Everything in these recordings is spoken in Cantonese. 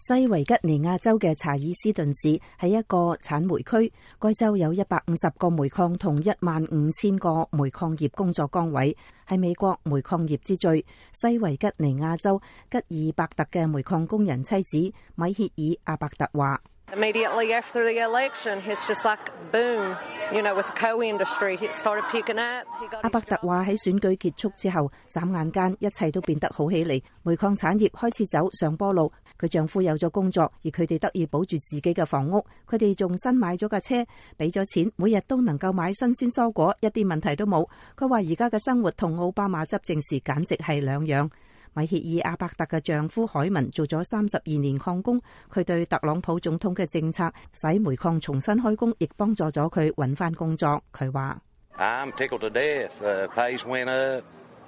西維吉尼亞州嘅查爾斯頓市係一個產煤區，該州有150個煤礦同15000個煤礦業工作崗位，係美國煤礦業之最。西維吉尼亞州吉爾伯特嘅煤礦工人妻子米歇爾·阿伯特話 ：Immediately after the election, it's just like boom. You know, with the coal industry, it started picking up. 阿伯特話喺選舉結束之後，眨眼間一切都變得好起嚟，煤礦產業開始走上坡路。佢丈夫有咗工作，而佢哋得以保住自己嘅房屋。佢哋仲新買咗架車，俾咗錢，每日都能夠買新鮮蔬果，一啲問題都冇。佢話而家嘅生活同奧巴馬執政時簡直係兩樣。米歇爾·阿伯特嘅丈夫海文做咗32年礦工，佢對特朗普總統嘅政策使煤礦重新開工，亦幫助咗佢揾翻工作。佢話 ：I'm tickled to death. Pays went up.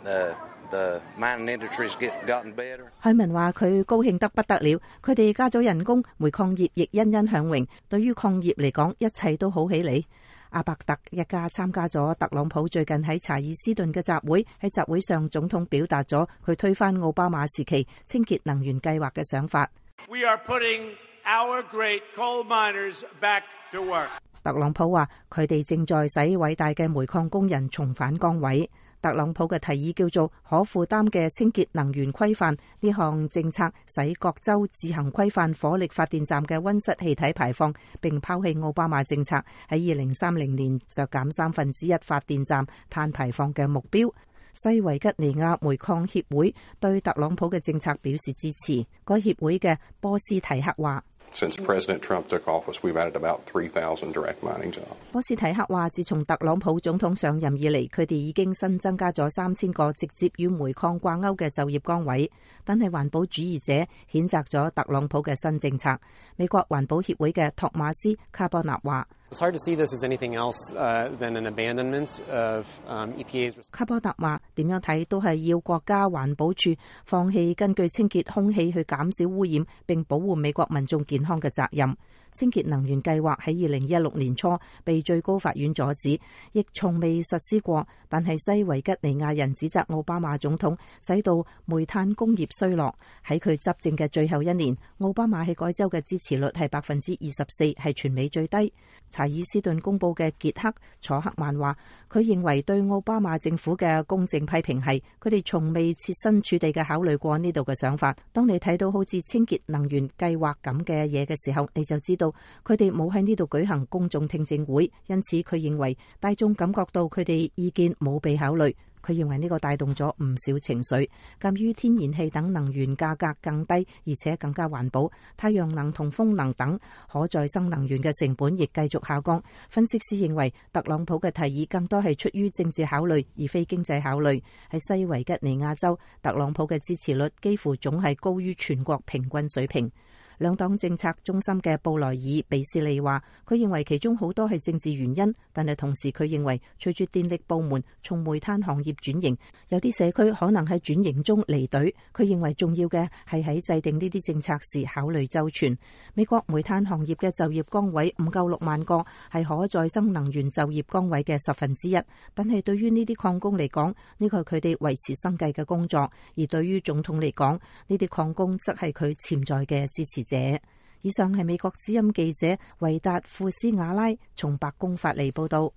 The mining industry's gotten better. 海文話佢高興得不得了，佢哋加咗人工，煤礦業亦欣欣向榮。對於礦業嚟講，一切都好起嚟。阿伯特一家參加咗特朗普最近喺查爾斯頓嘅集會，喺集會上總統表達咗佢推翻奧巴馬時期清潔能源計劃嘅想法。 We are putting our great coal miners back to work. 特朗普話佢哋正在使偉大嘅煤礦工人重返崗位。特朗普嘅提議叫做可負擔嘅清潔能源規範，呢項政策使各州自行規範火力發電站嘅溫室氣體排放，並拋棄奧巴馬政策喺2030年削減1/3發電站碳排放嘅目標。西維吉尼亞煤礦協會對特朗普嘅政策表示支持。該協會嘅波斯提克話 ：Since President Trump took office, we've added about 3,000 direct mining jobs. 波斯提克話，自從特朗普總統上任以嚟，佢哋已經新增加咗3000個直接與煤礦掛鈎嘅就業崗位。但係環保主義者譴責咗特朗普嘅新政策。美國環保協會嘅托馬斯·卡波納話 ：It's hard to see this as anything else than an abandonment of EPA's。 卡波納話：點樣睇都係要國家環保署放棄根據清潔空氣去減少污染並保護美國民眾健康嘅責任。清潔能源計劃喺2016年初被最高法院阻止，亦從未實施過。但係西維吉尼亞人指責奧巴馬總統使到煤炭工業衰落。喺佢執政嘅最後一年，奧巴馬喺該州嘅支持率係24%，係全美最低。查爾斯頓公佈嘅傑克·楚克曼話，佢認為對奧巴馬政府嘅公正批評係佢哋從未設身處地嘅考慮過呢度嘅想法。當你睇到好似清潔能源計劃咁嘅嘢嘅時候，你就知道佢哋冇喺呢度舉行公眾聽證會，因此佢認為大眾感覺到佢哋意見冇被考慮。佢認為呢個帶動咗唔少情緒。鑑於天然氣等能源價格更低，而且更加環保，太陽能同風能等可再生能源嘅成本亦繼續下降。分析師認為特朗普嘅提議更多係出於政治考慮，而非經濟考慮。喺西維吉尼亞州，特朗普嘅支持率幾乎總係高於全國平均水平。兩黨政策中心嘅布萊爾·比斯利話，佢認為其中好多係政治原因，但係同時佢認為隨住電力部門從煤炭行業轉型，有啲社區可能喺轉型中離隊。佢認為重要嘅係喺制定呢啲政策時考慮周全。美國煤炭行業嘅就業崗位唔夠6萬個，係可再生能源就業崗位嘅1/10，但係對於呢啲礦工嚟講，呢個係佢哋維持生計嘅工作；而對於總統嚟講，呢啲礦工則係佢潛在嘅支持者。以上係美國之音記者維達庫斯瓦拉從白宮發嚟報道。